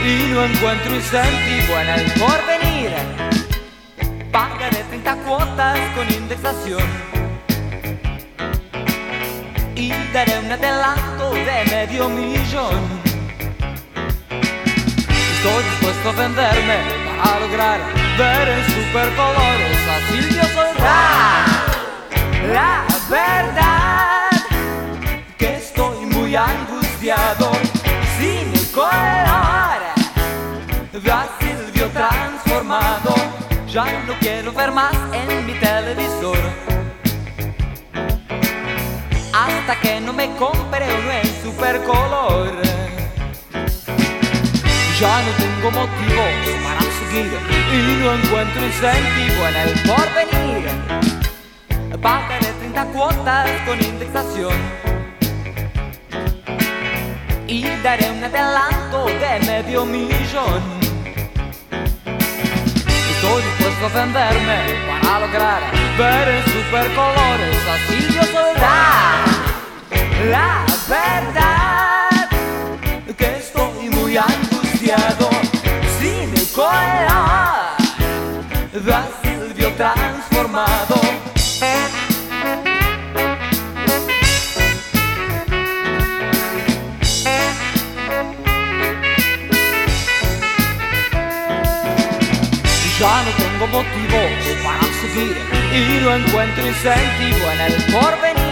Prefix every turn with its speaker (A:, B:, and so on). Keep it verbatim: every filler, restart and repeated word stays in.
A: y no encuentro incentivo en el porvenir. Pagaré treinta cuotas con indexación y daré un adelanto de medio millón. Estoy dispuesto a venderme para lograr ver en supercolores a Silvio Soldán. La verdad que estoy muy angustiado sin el color de a Silvio transformado. Ya no quiero ver más en mi televisor hasta que no me compre uno en supercolor. Ya no tengo motivos para seguir y no encuentro incentivo en el porvenir. Pagaré treinta cuotas con indexación y daré un adelanto de medio millón. Estoy dispuesto a venderme para lograr ver en supercolores a Silvio Soldán. La verdad que estoy muy angustiado sin el color de a Silvio transformado. Ya no tengo motivos para seguir y no encuentro incentivo en el porvenir.